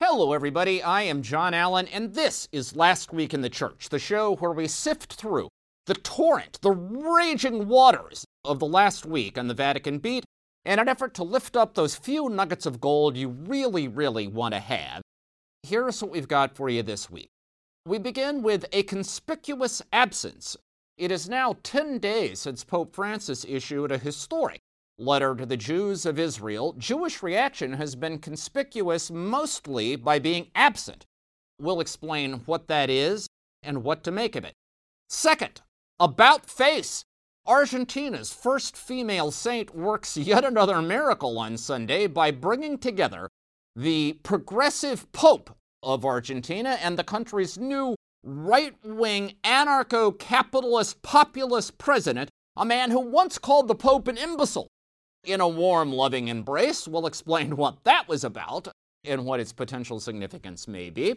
Hello, everybody. I am John Allen, and this is Last Week in the Church, the show where we sift through the torrent, the raging waters of the last week on the Vatican beat in an effort to lift up those few nuggets of gold you really, really want to have. Here's what we've got for you this week. We begin with a conspicuous absence. It is now 10 days since Pope Francis issued a historic letter to the Jews of Israel. Jewish reaction has been conspicuous mostly by being absent. We'll explain what that is and what to make of it. Second, about face. Argentina's first female saint works yet another miracle on Sunday by bringing together the progressive Pope of Argentina and the country's new right-wing anarcho-capitalist populist president, a man who once called the Pope an imbecile. In a warm, loving embrace, we'll explain what that was about and what its potential significance may be.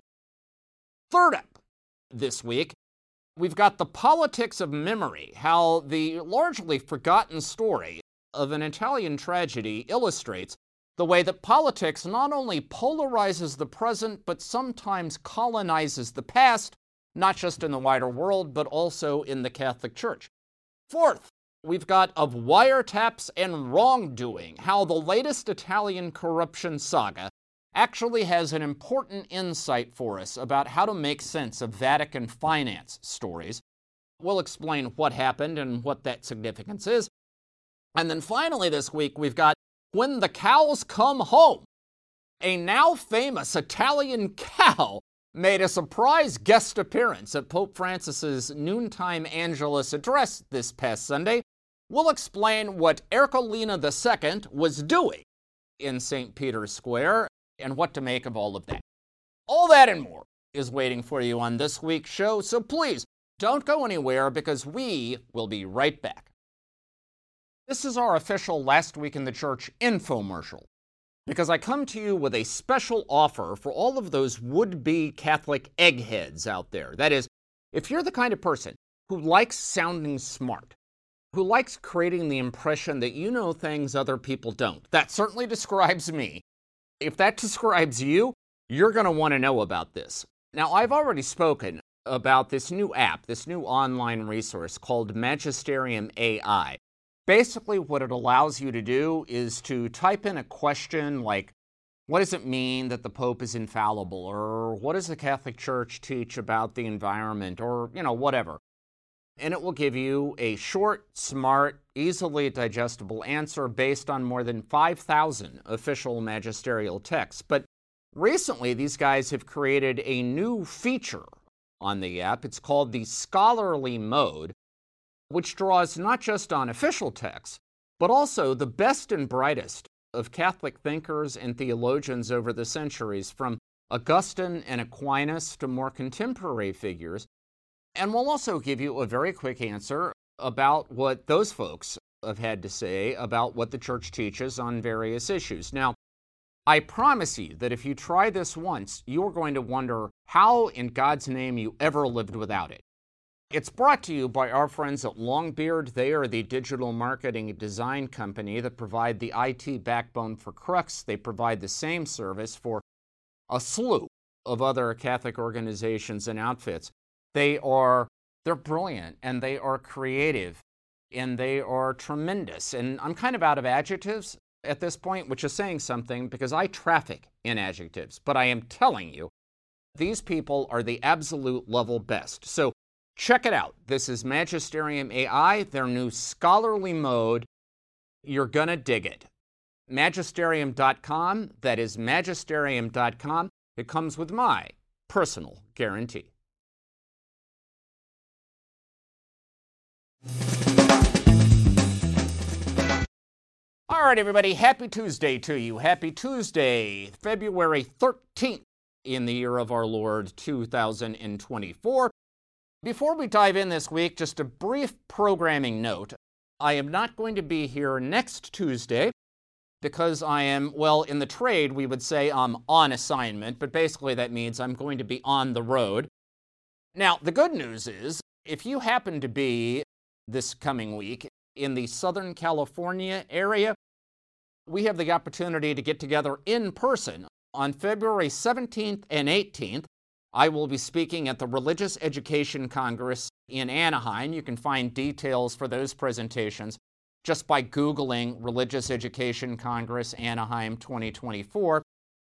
Third up this week, we've got the politics of memory, how the largely forgotten story of an Italian tragedy illustrates the way that politics not only polarizes the present, but sometimes colonizes the past, not just in the wider world, but also in the Catholic Church. Fourth, we've got of wiretaps and wrongdoing, how the latest Italian corruption saga actually has an important insight for us about how to make sense of Vatican finance stories. We'll explain what happened and what that significance is. And then finally this week, we've got When the Cows Come Home. A now famous Italian cow made a surprise guest appearance at Pope Francis's noontime Angelus address this past Sunday. We'll explain what Ercolina II was doing in St. Peter's Square and what to make of all of that. All that and more is waiting for you on this week's show, so please don't go anywhere because we will be right back. This is our official Last Week in the Church infomercial, because I come to you with a special offer for all of those would-be Catholic eggheads out there. That is, if you're the kind of person who likes sounding smart, who likes creating the impression that you know things other people don't. That certainly describes me. If that describes you, you're going to want to know about this. Now, I've already spoken about this new app, this new online resource called Magisterium AI. Basically, what it allows you to do is to type in a question like, what does it mean that the Pope is infallible? Or what does the Catholic Church teach about the environment? Or, whatever. And it will give you a short, smart, easily digestible answer based on more than 5,000 official magisterial texts. But recently, these guys have created a new feature on the app. It's called the Scholarly Mode, which draws not just on official texts, but also the best and brightest of Catholic thinkers and theologians over the centuries, from Augustine and Aquinas to more contemporary figures. And we'll also give you a very quick answer about what those folks have had to say about what the Church teaches on various issues. Now, I promise you that if you try this once, you're going to wonder how in God's name you ever lived without it. It's brought to you by our friends at Longbeard. They are the digital marketing and design company that provide the IT backbone for Crux. They provide the same service for a slew of other Catholic organizations and outfits. They're brilliant, and they are creative, and they are tremendous. And I'm kind of out of adjectives at this point, which is saying something because I traffic in adjectives. But I am telling you, these people are the absolute level best. So check it out. This is Magisterium AI, their new scholarly mode. You're going to dig it. Magisterium.com, that is magisterium.com. It comes with my personal guarantee. All right, everybody, happy Tuesday to you. Happy Tuesday, February 13th in the year of our Lord, 2024. Before we dive in this week, just a brief programming note. I am not going to be here next Tuesday because I am, in the trade, we would say I'm on assignment, but basically that means I'm going to be on the road. Now, the good news is, if you happen to be this coming week in the Southern California area, we have the opportunity to get together in person On February 17th and 18th, I will be speaking at the Religious Education Congress in Anaheim. You can find details for those presentations just by Googling Religious Education Congress Anaheim 2024.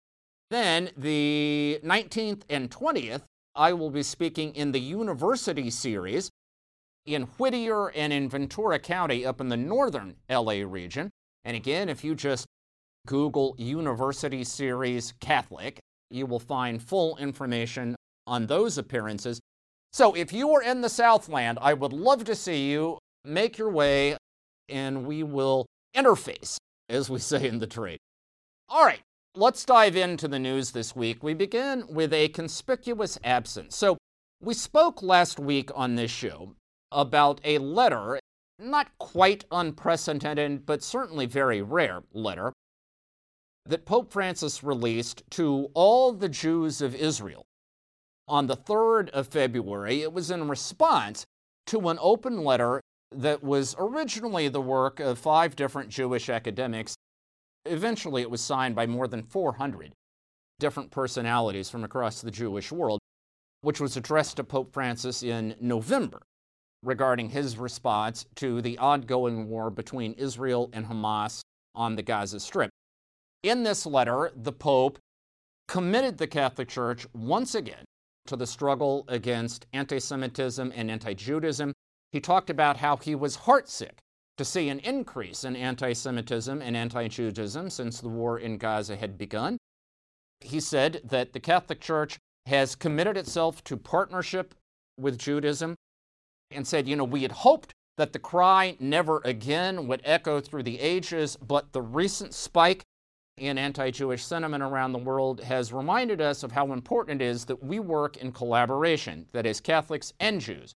Then the 19th and 20th, I will be speaking in the University Series in Whittier and in Ventura County up in the northern LA region. And again, if you just Google University Series Catholic, you will find full information on those appearances. So if you are in the Southland, I would love to see you. Make your way, and we will interface, as we say in the trade. All right, let's dive into the news this week. We begin with a conspicuous absence. So we spoke last week on this show about a letter, not quite unprecedented, but certainly very rare letter, that Pope Francis released to all the Jews of Israel on the 3rd of February. It was in response to an open letter that was originally the work of 5 different Jewish academics. Eventually, it was signed by more than 400 different personalities from across the Jewish world, which was addressed to Pope Francis in November regarding his response to the ongoing war between Israel and Hamas on the Gaza Strip. In this letter, the Pope committed the Catholic Church once again to the struggle against anti-Semitism and anti-Judaism. He talked about how he was heartsick to see an increase in anti-Semitism and anti-Judaism since the war in Gaza had begun. He said that the Catholic Church has committed itself to partnership with Judaism and said, we had hoped that the cry never again would echo through the ages, but the recent spike in anti-Jewish sentiment around the world has reminded us of how important it is that we work in collaboration, that is, Catholics and Jews,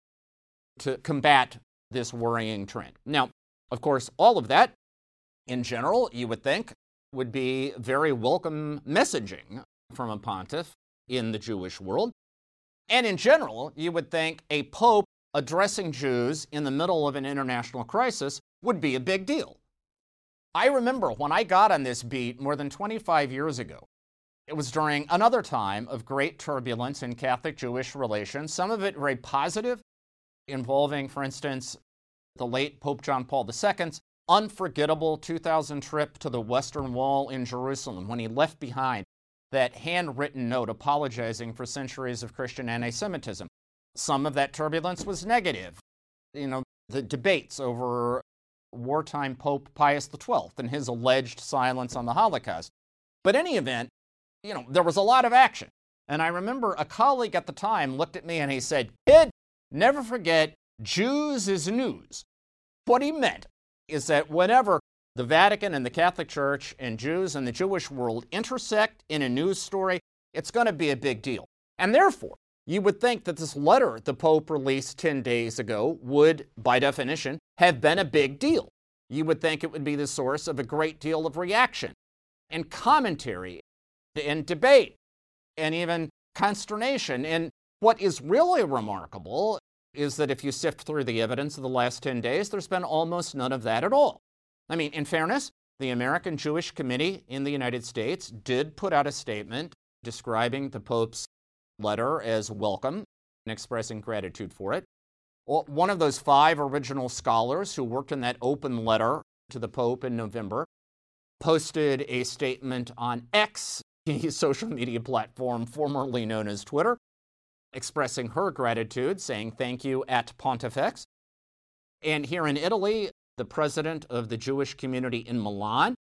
to combat this worrying trend. Now, of course, all of that, in general, you would think, would be very welcome messaging from a pontiff in the Jewish world. And in general, you would think a pope addressing Jews in the middle of an international crisis would be a big deal. I remember when I got on this beat more than 25 years ago. It was during another time of great turbulence in Catholic-Jewish relations, some of it very positive, involving, for instance, the late Pope John Paul II's unforgettable 2000 trip to the Western Wall in Jerusalem, when he left behind that handwritten note apologizing for centuries of Christian anti-Semitism. Some of that turbulence was negative. The debates over wartime Pope Pius XII and his alleged silence on the Holocaust. But in any event, there was a lot of action. And I remember a colleague at the time looked at me and he said, "Kid, never forget, Jews is news." What he meant is that whenever the Vatican and the Catholic Church and Jews and the Jewish world intersect in a news story, it's going to be a big deal. And therefore, you would think that this letter the Pope released 10 days ago would, by definition, have been a big deal. You would think it would be the source of a great deal of reaction and commentary and debate and even consternation. And what is really remarkable is that if you sift through the evidence of the last 10 days, there's been almost none of that at all. I mean, in fairness, the American Jewish Committee in the United States did put out a statement describing the Pope's letter as welcome and expressing gratitude for it. Well, one of those 5 original scholars who worked on that open letter to the Pope in November posted a statement on X, the social media platform formerly known as Twitter, expressing her gratitude, saying thank you at Pontifex. And here in Italy, the president of the Jewish community in Milan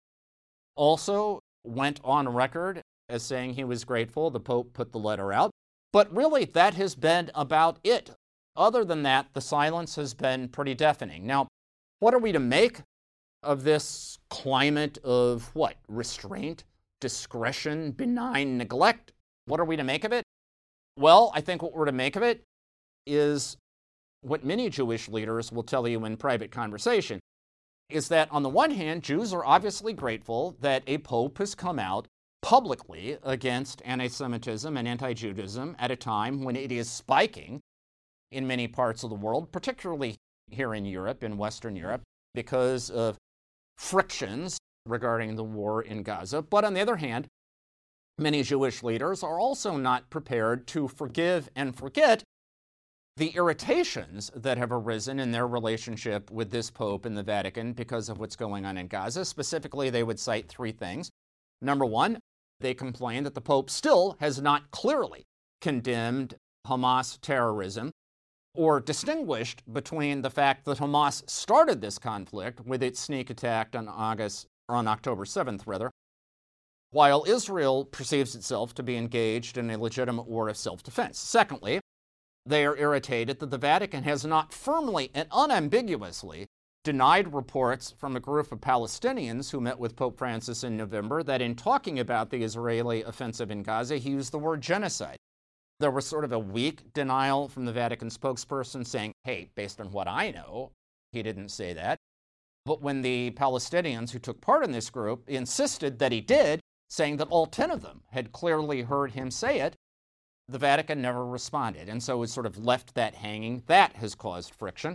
also went on record as saying he was grateful the Pope put the letter out. But really, that has been about it. Other than that, the silence has been pretty deafening. Now, what are we to make of this climate of what? Restraint, discretion, benign neglect? What are we to make of it? Well, I think what we're to make of it is what many Jewish leaders will tell you in private conversation, is that on the one hand, Jews are obviously grateful that a pope has come out publicly against anti-Semitism and anti-Judaism at a time when it is spiking in many parts of the world, particularly here in Europe, in Western Europe, because of frictions regarding the war in Gaza. But on the other hand, Many Jewish leaders are also not prepared to forgive and forget the irritations that have arisen in their relationship with this Pope in the Vatican because of what's going on in Gaza. Specifically, they would cite three things. Number one, they complain that the Pope still has not clearly condemned Hamas terrorism or distinguished between the fact that Hamas started this conflict with its sneak attack on October 7th, while Israel perceives itself to be engaged in a legitimate war of self-defense. Secondly, they are irritated that the Vatican has not firmly and unambiguously denied reports from a group of Palestinians who met with Pope Francis in November that in talking about the Israeli offensive in Gaza, he used the word genocide. There was sort of a weak denial from the Vatican spokesperson saying, hey, based on what I know, he didn't say that. But when the Palestinians who took part in this group insisted that he did, saying that all 10 of them had clearly heard him say it, the Vatican never responded. And so it sort of left that hanging. That has caused friction.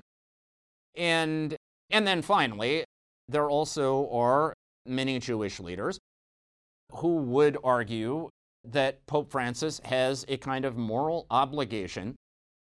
And then finally, there also are many Jewish leaders who would argue that Pope Francis has a kind of moral obligation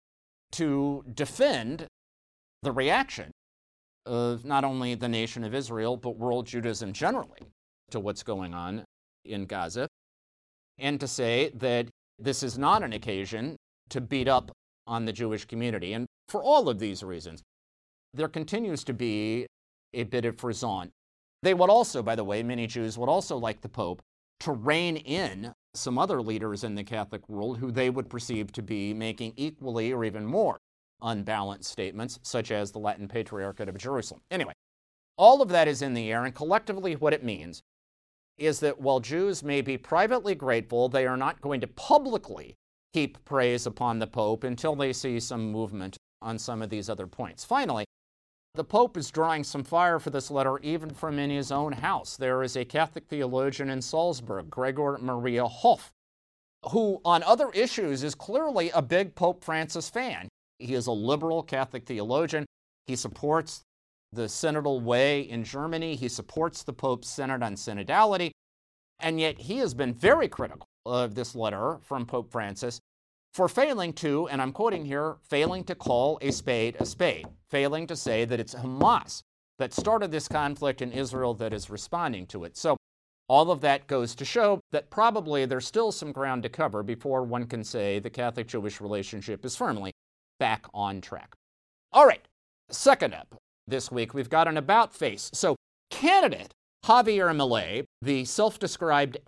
to defend the reaction of not only the nation of Israel, but world Judaism generally to what's going on in Gaza, and to say that this is not an occasion to beat up on the Jewish community. And for all of these reasons, there continues to be a bit of frisson. They would also, by the way, many Jews would also like the Pope to rein in some other leaders in the Catholic world who they would perceive to be making equally or even more unbalanced statements, such as the Latin Patriarchate of Jerusalem. Anyway, all of that is in the air, and collectively what it means is that while Jews may be privately grateful, they are not going to publicly heap praise upon the Pope until they see some movement on some of these other points. Finally, the Pope is drawing some fire for this letter even from in his own house. There is a Catholic theologian in Salzburg, Gregor Maria Hoff, who on other issues is clearly a big Pope Francis fan. He is a liberal Catholic theologian. He supports the synodal way in Germany. He supports the Pope's Synod on Synodality. And yet he has been very critical of this letter from Pope Francis for failing to, and I'm quoting here, failing to call a spade, failing to say that it's Hamas that started this conflict in Israel that is responding to it. So all of that goes to show that probably there's still some ground to cover before one can say the Catholic-Jewish relationship is firmly back on track. All right, second up this week, we've got an about face. So candidate Javier Milei, the self-described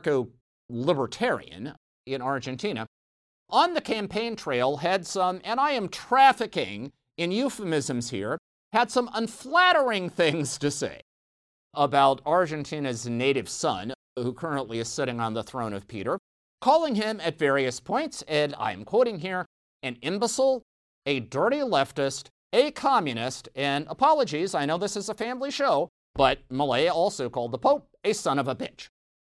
anarcho-libertarian in Argentina, on the campaign trail had some, and I am trafficking in euphemisms here, had some unflattering things to say about Argentina's native son, who currently is sitting on the throne of Peter, calling him at various points, and I'm quoting here, an imbecile, a dirty leftist, a communist, and apologies, I know this is a family show, but Milei also called the Pope a son of a bitch.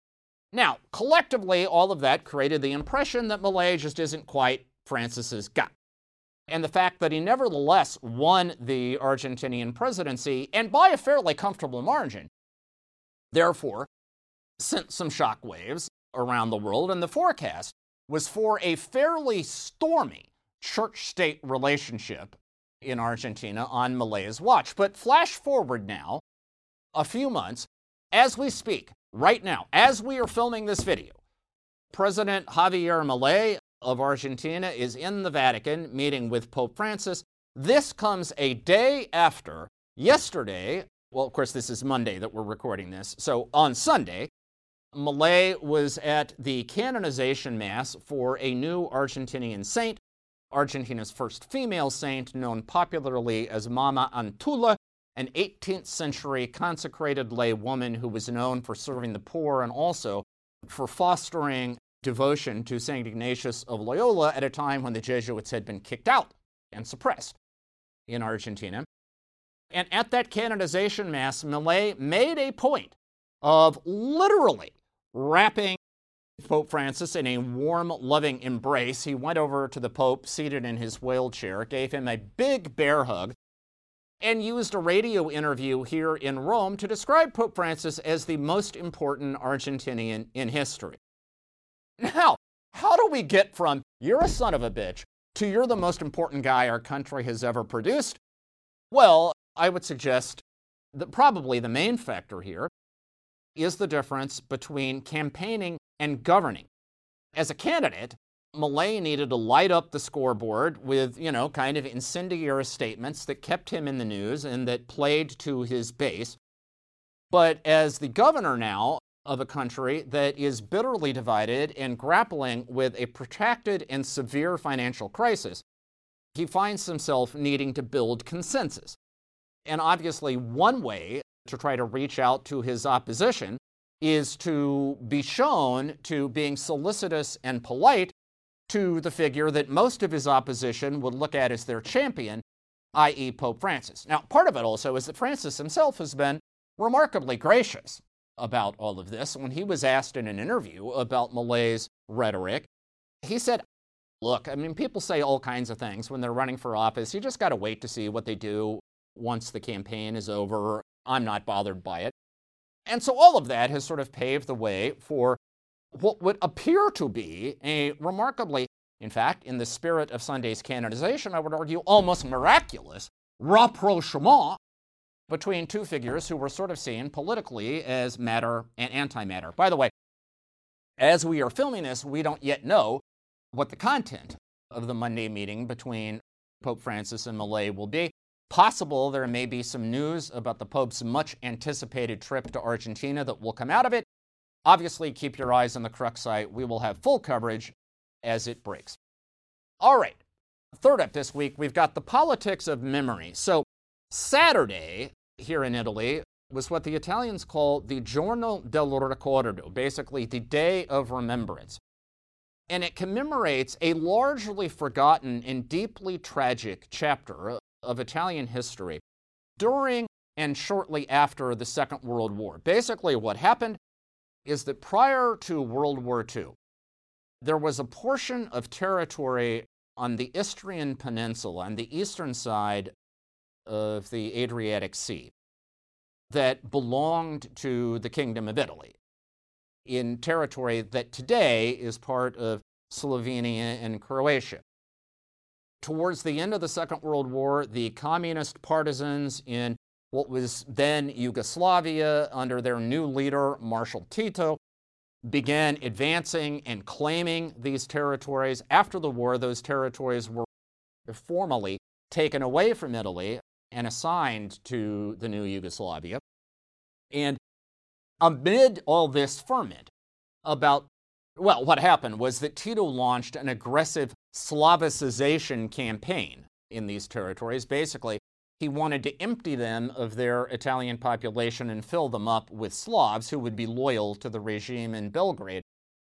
Now, collectively, all of that created the impression that Milei just isn't quite Francis's guy. And the fact that he nevertheless won the Argentinian presidency, and by a fairly comfortable margin, therefore sent some shockwaves around the world, and the forecast was for a fairly stormy church-state relationship in Argentina on Milei's watch. But flash forward now a few months, as we speak, right now, as we are filming this video, President Javier Milei of Argentina is in the Vatican meeting with Pope Francis. This comes a day after yesterday. Well, of course, this is Monday that we're recording this. So on Sunday, Milei was at the canonization mass for a new Argentinian saint, Argentina's first female saint, known popularly as Mama Antula, an 18th century consecrated lay woman who was known for serving the poor and also for fostering devotion to St. Ignatius of Loyola at a time when the Jesuits had been kicked out and suppressed in Argentina. And at that canonization mass, Milei made a point of literally wrapping Pope Francis in a warm, loving embrace. He went over to the Pope, seated in his wheelchair, gave him a big bear hug, and used a radio interview here in Rome to describe Pope Francis as the most important Argentinian in history. Now, how do we get from you're a son of a bitch to you're the most important guy our country has ever produced? Well, I would suggest that probably the main factor here is the difference between campaigning and governing. As a candidate, Milei needed to light up the scoreboard with, kind of incendiary statements that kept him in the news and that played to his base. But as the governor now of a country that is bitterly divided and grappling with a protracted and severe financial crisis, he finds himself needing to build consensus. And obviously, one way to try to reach out to his opposition is to be shown to being solicitous and polite to the figure that most of his opposition would look at as their champion, i.e. Pope Francis. Now, part of it also is that Francis himself has been remarkably gracious about all of this. When he was asked in an interview about Milei's rhetoric, he said, look, people say all kinds of things when they're running for office. You just got to wait to see what they do once the campaign is over. I'm not bothered by it. And so all of that has sort of paved the way for what would appear to be a remarkably, in fact, in the spirit of Sunday's canonization, I would argue almost miraculous rapprochement between two figures who were sort of seen politically as matter and antimatter. By the way, as we are filming this, we don't yet know what the content of the Monday meeting between Pope Francis and Milei will be. Possible there may be some news about the Pope's much anticipated trip to Argentina that will come out of it. Obviously, keep your eyes on the Crux site. We will have full coverage as it breaks. All right, third up this week, we've got the politics of memory. So Saturday here in Italy was what the Italians call the Giorno del Ricordo, basically the Day of Remembrance. And it commemorates a largely forgotten and deeply tragic chapter of Italian history during and shortly after the Second World War. Basically, what happened is that prior to World War II, there was a portion of territory on the Istrian Peninsula, on the eastern side of the Adriatic Sea, that belonged to the Kingdom of Italy, in territory that today is part of Slovenia and Croatia. Towards the end of the Second World War, the communist partisans in what was then Yugoslavia, under their new leader, Marshal Tito, began advancing and claiming these territories. After the war, those territories were formally taken away from Italy and assigned to the new Yugoslavia. And amid all this ferment what happened was that Tito launched an aggressive Slavicization campaign in these territories. Basically, he wanted to empty them of their Italian population and fill them up with Slavs who would be loyal to the regime in Belgrade.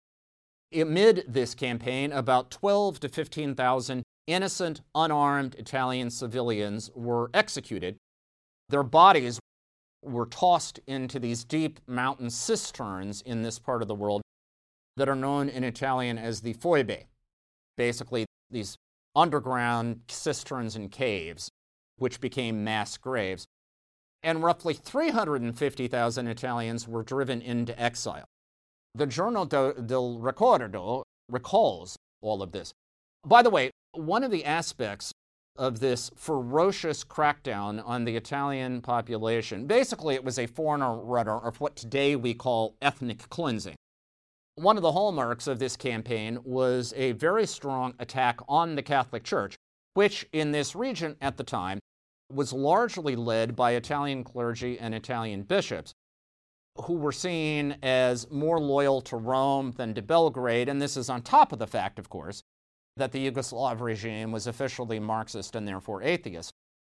Amid this campaign, about 12 to 15,000 innocent, unarmed Italian civilians were executed. Their bodies were tossed into these deep mountain cisterns in this part of the world that are known in Italian as the foibe, basically these underground cisterns and caves, which became mass graves. And roughly 350,000 Italians were driven into exile. The Giorno del Ricordo recalls all of this. By the way, one of the aspects of this ferocious crackdown on the Italian population, basically it was a forerunner of what today we call ethnic cleansing. One of the hallmarks of this campaign was a very strong attack on the Catholic Church, which in this region at the time was largely led by Italian clergy and Italian bishops, who were seen as more loyal to Rome than to Belgrade. And this is on top of the fact, of course, that the Yugoslav regime was officially Marxist and therefore atheist.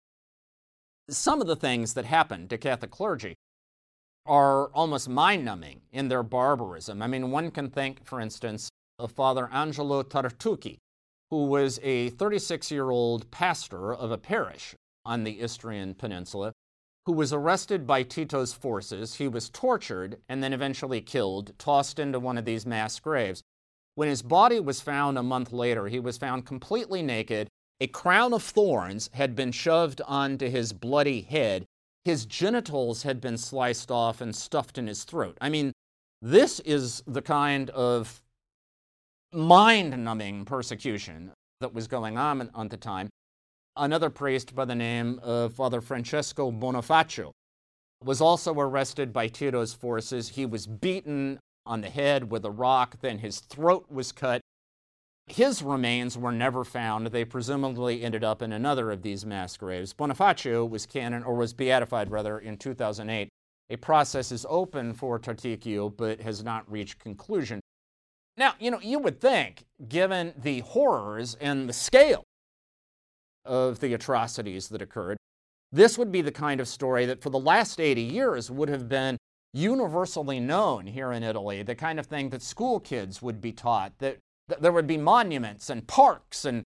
Some of the things that happened to Catholic clergy are almost mind-numbing in their barbarism. One can think, for instance, of Father Angelo Tartucci, who was a 36-year-old pastor of a parish on the Istrian Peninsula, who was arrested by Tito's forces. He was tortured and then eventually killed, tossed into one of these mass graves. When his body was found a month later, he was found completely naked. A crown of thorns had been shoved onto his bloody head. His genitals had been sliced off and stuffed in his throat. This is the kind of mind-numbing persecution that was going on at the time. Another priest by the name of Father Francesco Bonifacio was also arrested by Tito's forces. He was beaten on the head with a rock, then his throat was cut. His remains were never found. They presumably ended up in another of these mass graves. Bonifacio was beatified in 2008. A process is open for Tarticchio, but has not reached conclusion. Now, you would think, given the horrors and the scale of the atrocities that occurred, this would be the kind of story that for the last 80 years would have been universally known here in Italy, the kind of thing that school kids would be taught, that there would be monuments and parks and,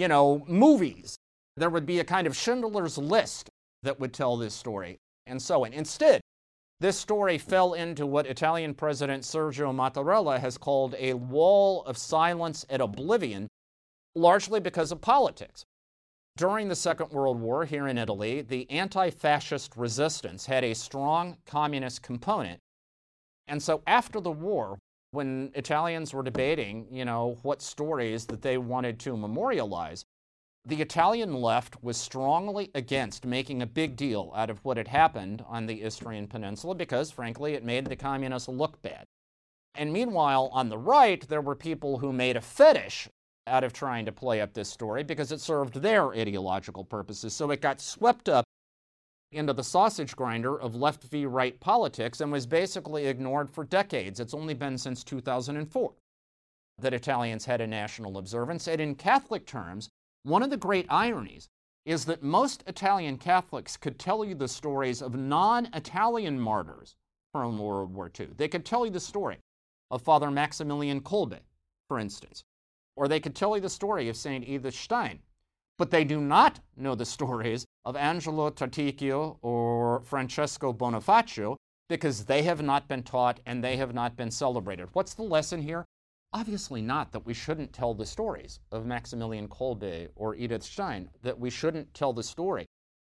movies. There would be a kind of Schindler's List that would tell this story, and so on. Instead, this story fell into what Italian President Sergio Mattarella has called a wall of silence and oblivion, largely because of politics. During the Second World War here in Italy, the anti-fascist resistance had a strong communist component. And so after the war, when Italians were debating, what stories that they wanted to memorialize, the Italian left was strongly against making a big deal out of what had happened on the Istrian Peninsula because, frankly, it made the communists look bad. And meanwhile, on the right, there were people who made a fetish out of trying to play up this story because it served their ideological purposes. So it got swept up into the sausage grinder of left v. right politics and was basically ignored for decades. It's only been since 2004 that Italians had a national observance. And in Catholic terms, one of the great ironies is that most Italian Catholics could tell you the stories of non-Italian martyrs from World War II. They could tell you the story of Father Maximilian Kolbe, for instance, or they could tell you the story of St. Edith Stein, but they do not know the stories of Angelo Tarticchio or Francesco Bonifacio because they have not been taught and they have not been celebrated. What's the lesson here? Obviously not that we shouldn't tell the stories of Maximilian Kolbe or Edith Stein, that we shouldn't tell the story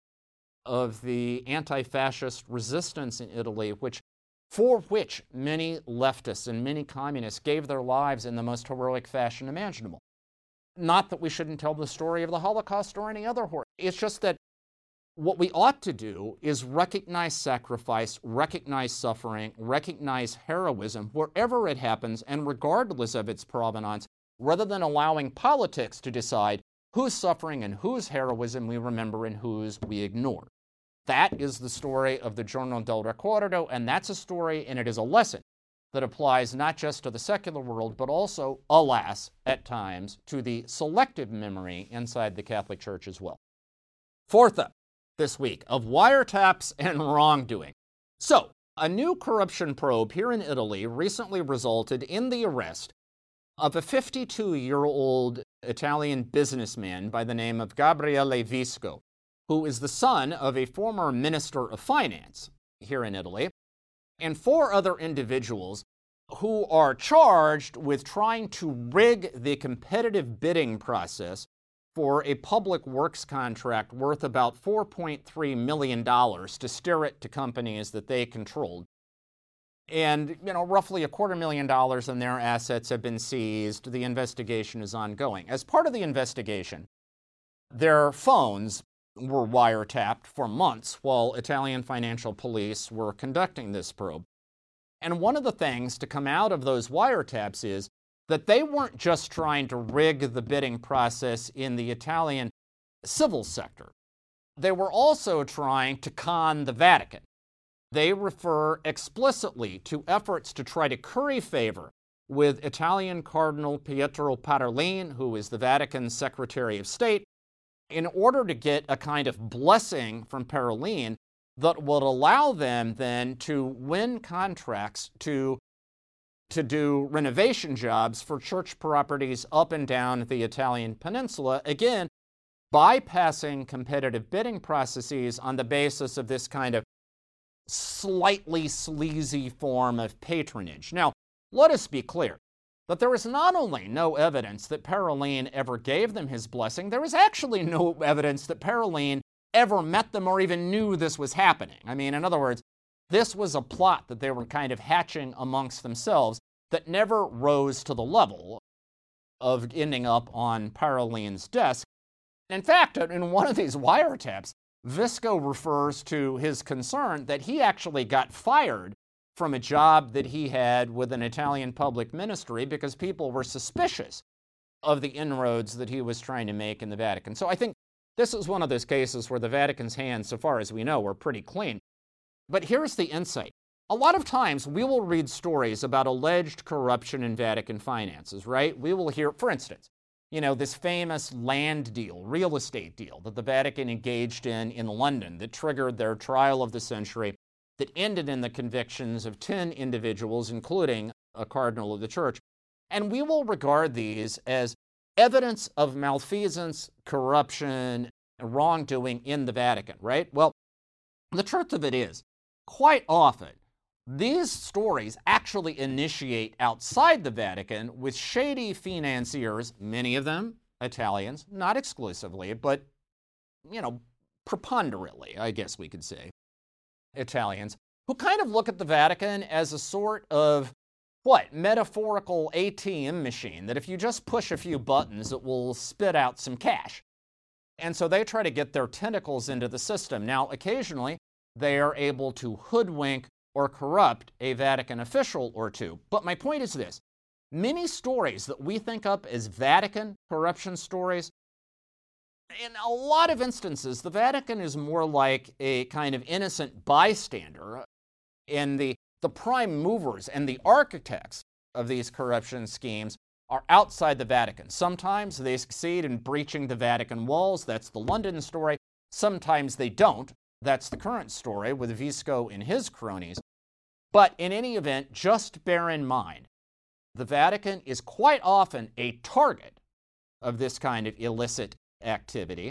of the anti-fascist resistance in Italy, for which many leftists and many communists gave their lives in the most heroic fashion imaginable. Not that we shouldn't tell the story of the Holocaust or any other horror. It's just that what we ought to do is recognize sacrifice, recognize suffering, recognize heroism wherever it happens and regardless of its provenance, rather than allowing politics to decide whose suffering and whose heroism we remember and whose we ignore. That is the story of the Giorno del Ricordo, and that's a story, and it is a lesson that applies not just to the secular world, but also, alas, at times, to the selective memory inside the Catholic Church as well. Fourth up this week, of wiretaps and wrongdoing. So, a new corruption probe here in Italy recently resulted in the arrest of a 52-year-old Italian businessman by the name of Gabriele Visco, who is the son of a former minister of finance here in Italy, and 4 other individuals who are charged with trying to rig the competitive bidding process for a public works contract worth about $4.3 million to steer it to companies that they controlled. And, roughly $250,000 in their assets have been seized. The investigation is ongoing. As part of the investigation, their phones were wiretapped for months while Italian financial police were conducting this probe. And one of the things to come out of those wiretaps is that they weren't just trying to rig the bidding process in the Italian civil sector. They were also trying to con the Vatican. They refer explicitly to efforts to try to curry favor with Italian Cardinal Pietro Parolin, who is the Vatican's Secretary of State, in order to get a kind of blessing from Parolin that would allow them then to win contracts to do renovation jobs for church properties up and down the Italian peninsula, again, bypassing competitive bidding processes on the basis of this kind of slightly sleazy form of patronage. Now, let us be clear that there is not only no evidence that Parolin ever gave them his blessing, there is actually no evidence that Parolin ever met them or even knew this was happening. I mean, in other words, this was a plot that they were kind of hatching amongst themselves that never rose to the level of ending up on Paroline's desk. In fact, in one of these wiretaps, Visco refers to his concern that he actually got fired from a job that he had with an Italian public ministry because people were suspicious of the inroads that he was trying to make in the Vatican. So I think this is one of those cases where the Vatican's hands, so far as we know, were pretty clean. But here's the insight. A lot of times we will read stories about alleged corruption in Vatican finances, right? We will hear, for instance, this famous land deal, real estate deal that the Vatican engaged in London that triggered their trial of the century, that ended in the convictions of 10 individuals, including a cardinal of the church. And we will regard these as evidence of malfeasance, corruption, wrongdoing in the Vatican, right? Well, the truth of it is, quite often, these stories actually initiate outside the Vatican with shady financiers, many of them Italians, not exclusively, but, preponderantly, I guess we could say, Italians, who kind of look at the Vatican as a sort of, metaphorical ATM machine, that if you just push a few buttons, it will spit out some cash. And so they try to get their tentacles into the system. Now, occasionally, they are able to hoodwink or corrupt a Vatican official or two. But my point is this. Many stories that we think of as Vatican corruption stories, in a lot of instances, the Vatican is more like a kind of innocent bystander, and the prime movers and the architects of these corruption schemes are outside the Vatican. Sometimes they succeed in breaching the Vatican walls. That's the London story. Sometimes they don't. That's the current story with Visco and his cronies. But in any event, just bear in mind, the Vatican is quite often a target of this kind of illicit activity.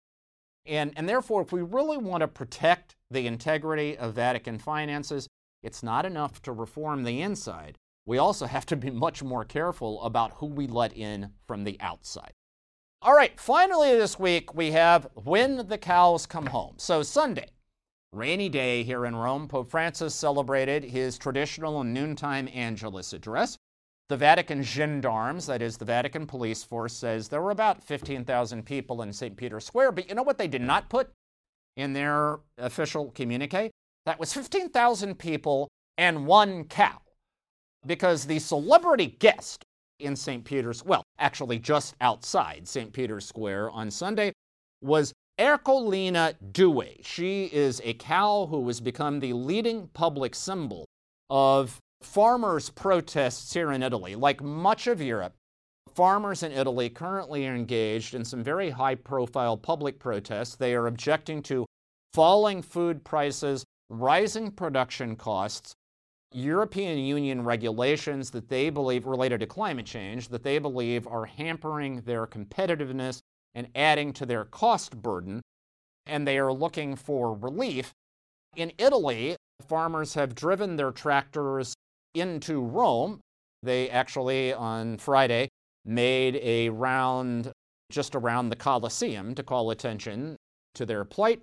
And therefore, if we really want to protect the integrity of Vatican finances, it's not enough to reform the inside. We also have to be much more careful about who we let in from the outside. All right, finally this week we have When the Cows Come Home. So Sunday, rainy day here in Rome, Pope Francis celebrated his traditional noontime Angelus address. The Vatican gendarmes, that is the Vatican police force, says there were about 15,000 people in St. Peter's Square. But you know what they did not put in their official communique? That was 15,000 people and one cow. Because the celebrity guest in St. Peter's, actually just outside St. Peter's Square on Sunday, was Ercolina Due. She is a cow who has become the leading public symbol of farmers' protests here in Italy. Like much of Europe, farmers in Italy currently are engaged in some very high-profile public protests. They are objecting to falling food prices, rising production costs, European Union regulations that they believe related to climate change that they believe are hampering their competitiveness and adding to their cost burden, and they are looking for relief. In Italy, farmers have driven their tractors into Rome. They actually, on Friday, made a round just around the Colosseum to call attention to their plight.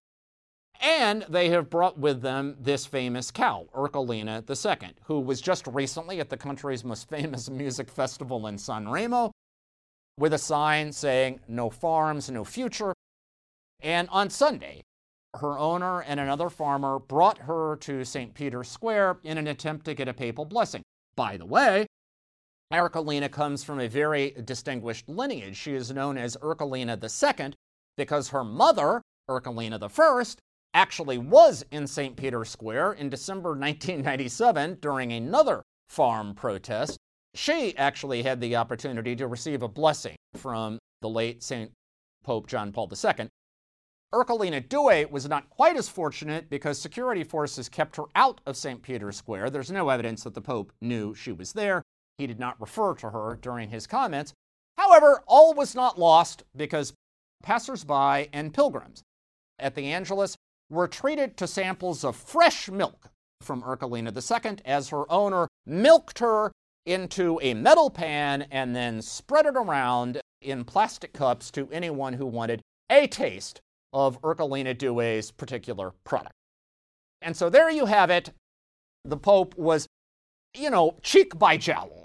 And they have brought with them this famous cow, Ercolina II, who was just recently at the country's most famous music festival in Sanremo with a sign saying, "No farms, no future." And on Sunday, her owner and another farmer brought her to St. Peter's Square in an attempt to get a papal blessing. By the way, Ercolina comes from a very distinguished lineage. She is known as Ercolina II because her mother, Ercolina I, actually was in St. Peter's Square in December 1997 during another farm protest. She actually had the opportunity to receive a blessing from the late St. Pope John Paul II. Ercolina Due was not quite as fortunate because security forces kept her out of St. Peter's Square. There's no evidence that the Pope knew she was there. He did not refer to her during his comments. However, all was not lost because passersby and pilgrims at the Angelus were treated to samples of fresh milk from Ercolina II as her owner milked her into a metal pan and then spread it around in plastic cups to anyone who wanted a taste of Ercolina Due's particular product. And so there you have it. The Pope was, cheek by jowl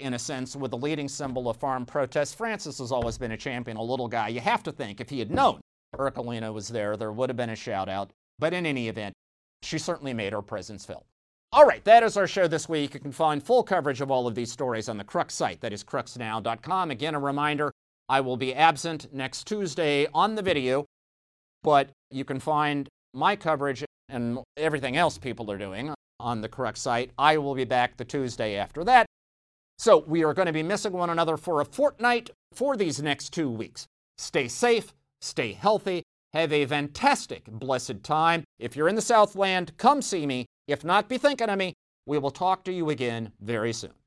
in a sense, with the leading symbol of farm protest. Francis has always been a champion, a little guy. You have to think if he had known Ercolina was there would have been a shout out. But in any event, she certainly made her presence felt. All right, that is our show this week. You can find full coverage of all of these stories on the Crux site, that is cruxnow.com. Again, a reminder, I will be absent next Tuesday on the video, but you can find my coverage and everything else people are doing on the Crux site. I will be back the Tuesday after that. So we are going to be missing one another for a fortnight for these next 2 weeks. Stay safe, stay healthy, have a fantastic, blessed time. If you're in the Southland, come see me. If not, be thinking of me. We will talk to you again very soon.